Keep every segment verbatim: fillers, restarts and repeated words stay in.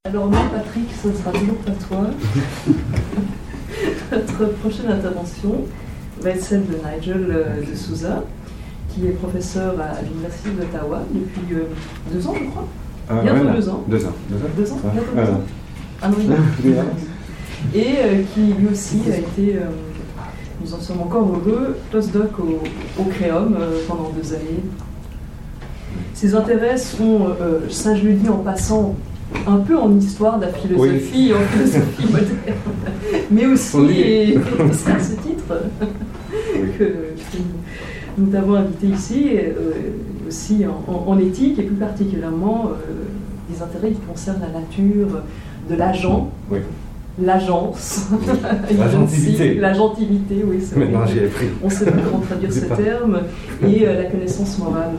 Alors non, Patrick, ce ne sera toujours pas toi. Notre prochaine intervention va être celle de Nigel euh, de Souza, qui est professeur à l'Université d'Ottawa depuis euh, deux ans, je crois. Euh, bientôt ouais, deux ans. Deux ans. Deux ans. Deux ans, Ouais. bientôt deux Ouais. ans. Un an et demi. Et euh, qui lui aussi a été, euh, nous en sommes encore heureux, postdoc au, au Créum euh, pendant deux années. Ses intérêts sont, euh, ça je le dis en passant, un peu en histoire de la philosophie, oui. En philosophie moderne, mais aussi, et, et c'est à ce titre que, que nous t'avons invité ici, euh, aussi en, en, en éthique et plus particulièrement euh, des intérêts qui concernent la nature de l'agent, oui. L'agence, oui. la gentilité, la gentilité, oui, c'est Maintenant j'y ai pris. On sait pas comment traduire ce terme, et euh, la connaissance morale.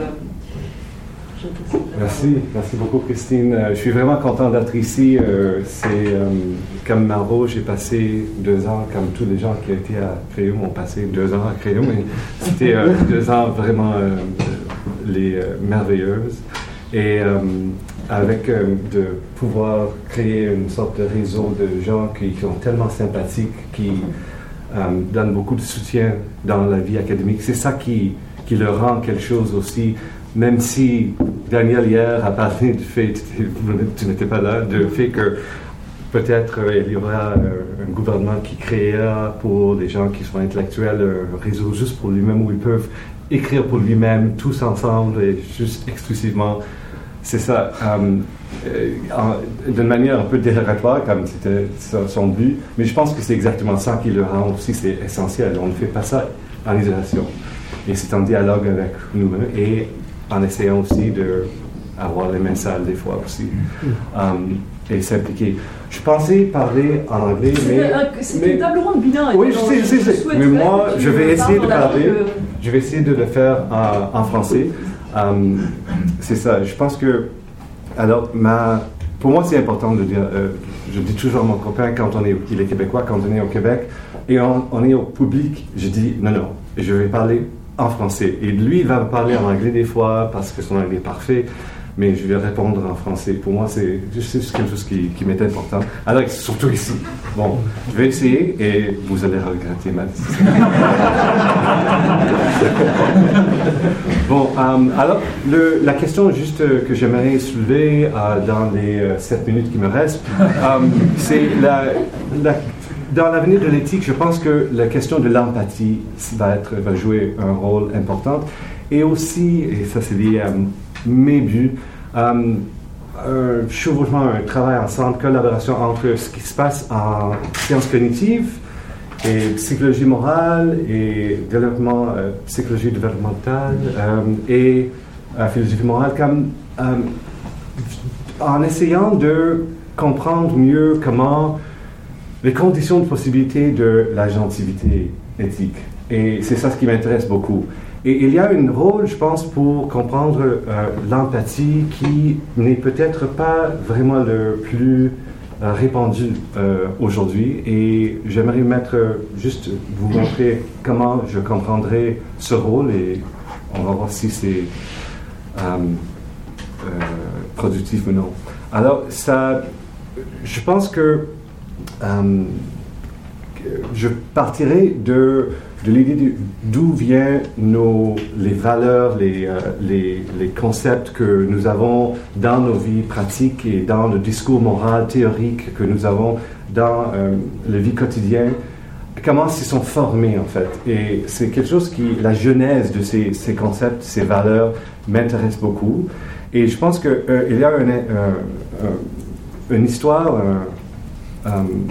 Merci, merci beaucoup Christine. Je suis vraiment content d'être ici. C'est euh, comme Marot, j'ai passé deux ans, comme tous les gens qui étaient à Créum ont passé deux ans à Créum, mais c'était euh, deux ans vraiment euh, les euh, merveilleuses. Et euh, avec euh, de pouvoir créer une sorte de réseau de gens qui, qui sont tellement sympathiques, qui euh, donnent beaucoup de soutien dans la vie académique, c'est ça qui, qui leur rend quelque chose aussi. Même si Daniel hier a parlé du fait, tu, tu n'étais pas là, du fait que peut-être euh, il y aura euh, un gouvernement qui créera pour les gens qui sont intellectuels un réseau juste pour lui-même où ils peuvent écrire pour lui-même, tous ensemble et juste exclusivement. C'est ça, euh, euh, d'une manière un peu dérogatoire, comme c'était son but, mais je pense que c'est exactement ça qui le rend aussi, c'est essentiel. On ne fait pas ça en isolation. Et c'est en dialogue avec nous-mêmes et en essayant aussi d'avoir les mains sales des fois aussi, um, et s'impliquer. Je pensais parler en anglais, c'est mais... Un, c'est mais, une table ronde bilingue. Oui, je sais, je sais, mais moi, je vais essayer de parler, que... je vais essayer de le faire en, en français. Um, c'est ça, je pense que... Alors, ma, pour moi, c'est important de dire, euh, je dis toujours à mon copain, quand on est, il est québécois, quand on est au Québec, et on, on est au public, je dis, non, non, je vais parler en français. Et lui, il va me parler en anglais des fois, parce que son anglais est parfait, mais je vais répondre en français. Pour moi, c'est juste quelque chose qui, qui m'est important. Alors, surtout ici. Bon, je vais essayer et vous allez regretter ma décision. Bon, um, alors, le, la question juste que j'aimerais soulever uh, dans les uh, sept minutes qui me restent, um, c'est la... la Dans l'avenir de l'éthique, je pense que la question de l'empathie va, être, va jouer un rôle important. Et aussi, et ça c'est lié à mes buts, um, un chevauchement, un travail ensemble, collaboration entre ce qui se passe en sciences cognitives et psychologie morale et développement, euh, psychologie développementale um, et euh, philosophie morale, comme, um, en essayant de comprendre mieux comment les conditions de possibilité de la gentilité éthique. Et c'est ça ce qui m'intéresse beaucoup. Et il y a un rôle, je pense, pour comprendre euh, l'empathie qui n'est peut-être pas vraiment le plus euh, répandu euh, aujourd'hui. Et j'aimerais mettre, juste vous montrer comment je comprendrai ce rôle et on va voir si c'est euh, euh, productif ou non. Alors, ça, je pense que Um, je partirai de, de l'idée d'où viennent nos, les valeurs, les, euh, les, les concepts que nous avons dans nos vies pratiques et dans le discours moral théorique que nous avons dans euh, la vie quotidienne, comment ils sont formés en fait. Et c'est quelque chose qui, la genèse de ces, ces concepts, ces valeurs m'intéresse beaucoup. Et je pense qu'il euh, y a une, euh, euh, une histoire... Euh, Um,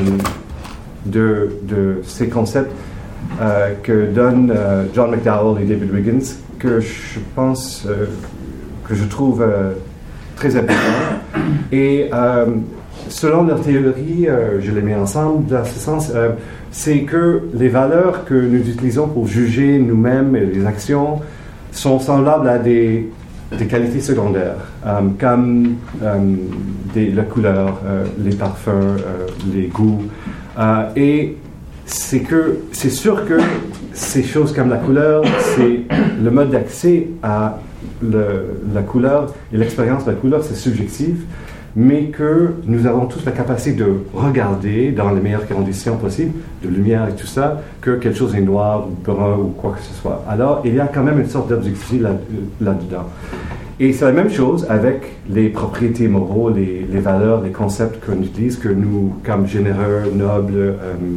de, de ces concepts euh, que donnent euh, John McDowell et David Wiggins, que je pense, euh, que je trouve euh, très importants. Et euh, selon leur théorie, euh, je les mets ensemble dans ce sens, euh, c'est que les valeurs que nous utilisons pour juger nous-mêmes et les actions sont semblables à des des qualités secondaires, um, comme um, des, la couleur, euh, les parfums, euh, les goûts. Euh, et c'est que c'est sûr que ces choses comme la couleur, c'est le mode d'accès à le, la couleur et l'expérience de la couleur, c'est subjectif. mais que nous avons tous la capacité de regarder dans les meilleures conditions possibles, de lumière et tout ça, que quelque chose est noir ou brun ou quoi que ce soit. Alors, il y a quand même une sorte d'objectivité là, là-dedans. Et c'est la même chose avec les propriétés moraux, les, les valeurs, les concepts qu'on utilise, que nous, comme généreux, nobles, euh,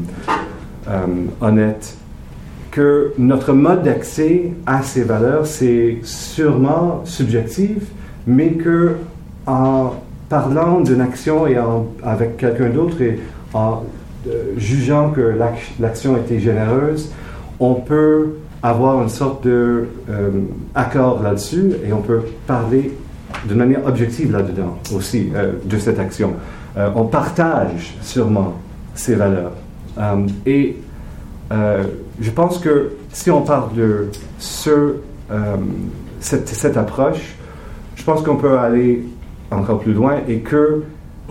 euh, honnêtes, que notre mode d'accès à ces valeurs, c'est sûrement subjectif, mais que en parlant d'une action et en, avec quelqu'un d'autre et en euh, jugeant que l'ac- l'action était généreuse, on peut avoir une sorte de euh, accord là-dessus et on peut parler de manière objective là-dedans aussi euh, de cette action. Euh, on partage sûrement ces valeurs. Euh, et euh, je pense que si on parle de ce, euh, cette, cette approche, je pense qu'on peut aller encore plus loin et que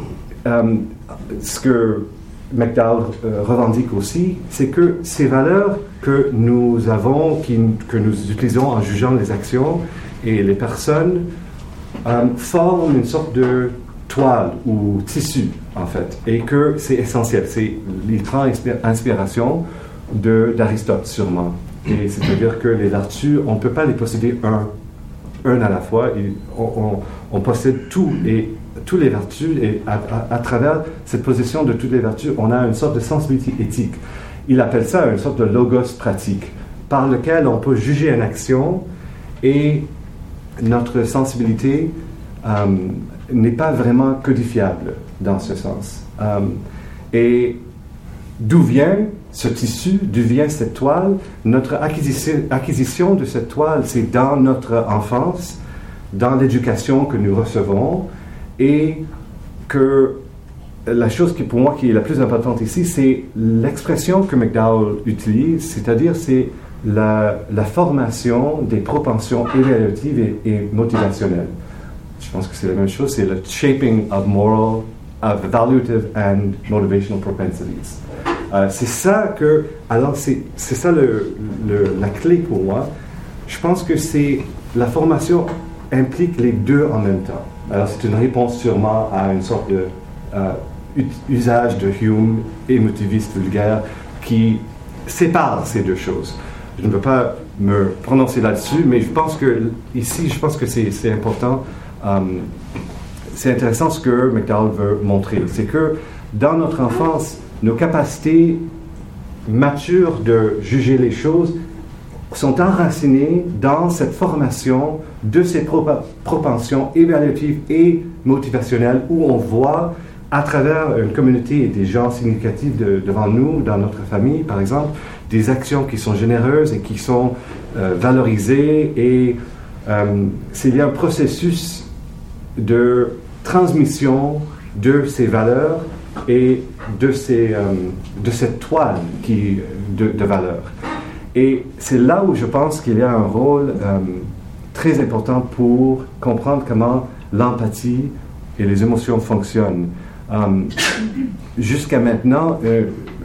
euh, ce que McDowell euh, revendique aussi, c'est que ces valeurs que nous avons, qui, que nous utilisons en jugeant les actions et les personnes, euh, forment une sorte de toile ou tissu, en fait, et que c'est essentiel. C'est, il prend inspir- inspiration de, d'Aristote, sûrement. Et c'est-à-dire que les vertus, on ne peut pas les posséder un, un à la fois. Et on, on, on possède tout, et toutes les vertus, et à, à, à travers cette possession de toutes les vertus, on a une sorte de sensibilité éthique. Il appelle ça une sorte de logos pratique, par lequel on peut juger une action, et notre sensibilité euh, n'est pas vraiment codifiable dans ce sens. Euh, et d'où vient ce tissu, d'où vient cette toile? Notre acquisition, acquisition de cette toile, c'est dans notre enfance, dans l'éducation que nous recevons, et que la chose qui, pour moi, qui est la plus importante ici, c'est l'expression que McDowell utilise, c'est-à-dire c'est la, la formation des propensions évaluatives et, et motivationnelles. Je pense que c'est la même chose, c'est le shaping of moral, of evaluative and motivational propensities. Euh, c'est ça que, alors c'est, c'est ça le, le, la clé pour moi. Je pense que c'est, la formation implique les deux en même temps. Alors c'est une réponse sûrement à une sorte de euh, usage de Hume, émotiviste vulgaire, qui sépare ces deux choses. Je ne veux pas me prononcer là-dessus, mais je pense que ici, je pense que c'est, c'est important. Um, c'est intéressant ce que McDowell veut montrer. C'est que dans notre enfance, nos capacités matures de juger les choses sont enracinées dans cette formation de ces prop- propensions évaluatives et motivationnelles où on voit à travers une communauté et des gens significatifs de, devant nous, dans notre famille par exemple, des actions qui sont généreuses et qui sont euh, valorisées et euh, c'est, il y a un processus de transmission de ces valeurs et de, ces, euh, de cette toile qui, de, de valeurs. Et c'est là où je pense qu'il y a un rôle euh, très important pour comprendre comment l'empathie et les émotions fonctionnent. Euh, jusqu'à maintenant, euh,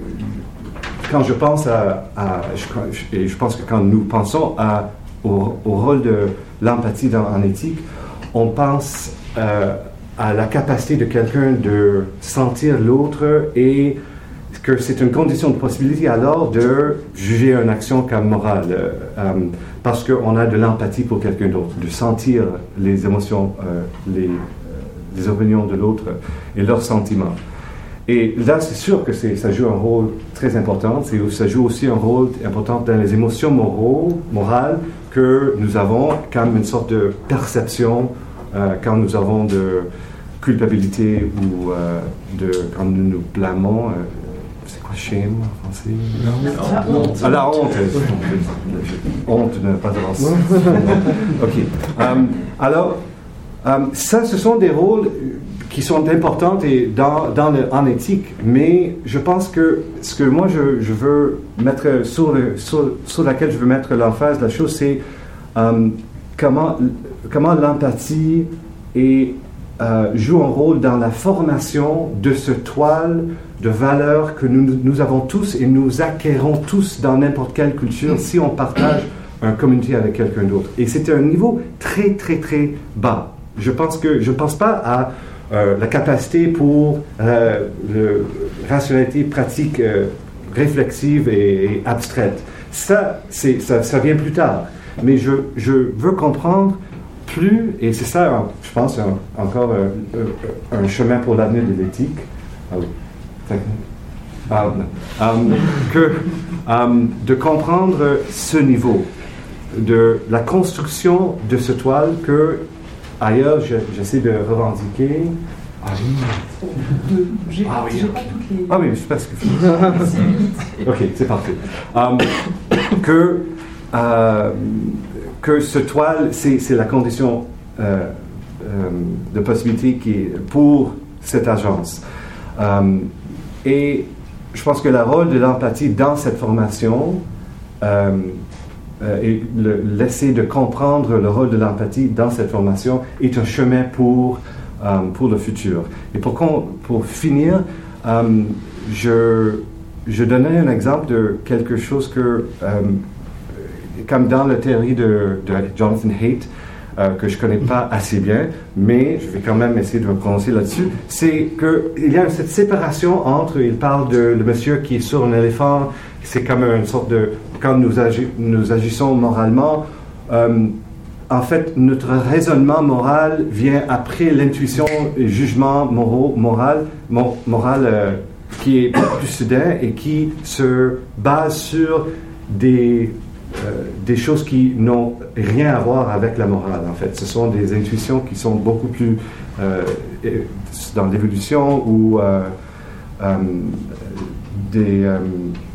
quand je pense à, à je, et je pense que quand nous pensons à, au, au rôle de l'empathie dans, en éthique, on pense euh, à la capacité de quelqu'un de sentir l'autre et que c'est une condition de possibilité alors de juger une action comme morale euh, euh, parce qu'on a de l'empathie pour quelqu'un d'autre, de sentir les émotions, euh, les, euh, les opinions de l'autre et leurs sentiments. Et là, c'est sûr que c'est, ça joue un rôle très important. C'est, ça joue aussi un rôle important dans les émotions moraux, morales que nous avons comme une sorte de perception euh, quand nous avons de culpabilité ou euh, de, quand nous nous blâmons. Euh, c'est quoi shame en français? La honte. Ah, la honte. Honte de ne pas avoir ça. OK. Um, alors, um, ça, ce sont des rôles qui sont importants et dans, dans le, en éthique, mais je pense que ce que moi je, je veux mettre sur, le, sur, sur laquelle je veux mettre l'emphase, la chose, c'est um, comment, comment l'empathie et, euh, joue un rôle dans la formation de ce toile de valeurs que nous, nous avons tous et nous acquérons tous dans n'importe quelle culture si on partage une communauté avec quelqu'un d'autre. Et c'est un niveau très, très, très bas. Je pense que je ne pense pas à euh, la capacité pour euh, la rationalité pratique euh, réflexive et, et abstraite. Ça, c'est, ça, ça vient plus tard. Mais je, je veux comprendre plus, et c'est ça, je pense, un, encore un, un chemin pour l'avenir de l'éthique, ah oui. um, um, que um, de comprendre ce niveau de la construction de ce toile que ailleurs je, j'essaie de revendiquer. Ah oui. De, j'ai, ah, oui, j'ai okay. pas toutes les... Ah oui, c'est parce que... ok, c'est parfait. Um, que, euh, que ce toile, c'est, c'est la condition euh, euh, de possibilité qui est pour cette agence. Um, et je pense que le rôle de l'empathie dans cette formation euh, euh, et le, l'essayer de comprendre le rôle de l'empathie dans cette formation est un chemin pour, euh, pour le futur. Et pour, pour finir, euh, je, je donnais un exemple de quelque chose que, euh, comme dans la théorie de, de Jonathan Haidt, Euh, que je ne connais pas assez bien, mais je vais quand même essayer de me prononcer là-dessus, c'est qu'il y a cette séparation entre, il parle de le monsieur qui est sur un éléphant, c'est comme une sorte de, quand nous, agi, nous agissons moralement, euh, en fait, notre raisonnement moral vient après l'intuition et jugement moraux, moral, mor, moral euh, qui est plus soudain et qui se base sur des... Euh, des choses qui n'ont rien à voir avec la morale, en fait. Ce sont des intuitions qui sont beaucoup plus euh, dans l'évolution ou euh, euh, des, euh,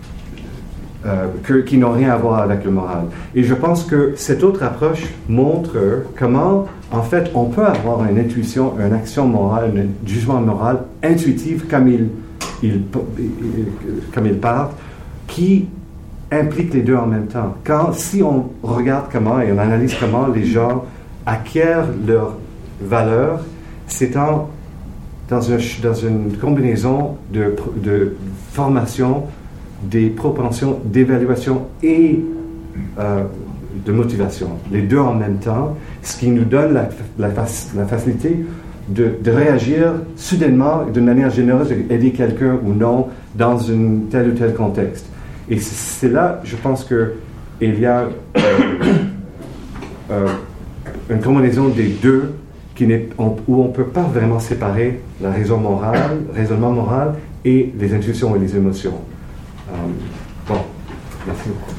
euh, que, qui n'ont rien à voir avec le moral. Et je pense que cette autre approche montre comment, en fait, on peut avoir une intuition, une action morale, un jugement moral intuitif comme il, il, comme il part, qui implique les deux en même temps. Quand, si on regarde comment et on analyse comment les gens acquièrent leur valeur, c'est en, dans, un, dans une combinaison de, de formation, des propensions d'évaluation et euh, de motivation. Les deux en même temps, ce qui nous donne la, la, la facilité de, de réagir soudainement, d'une manière généreuse, aider quelqu'un ou non dans un tel ou tel contexte. Et c'est là, je pense qu'il y a euh, euh, une combinaison des deux qui n'est, on, où on ne peut pas vraiment séparer la raison morale, raisonnement moral et les intuitions et les émotions. Euh, bon, merci beaucoup.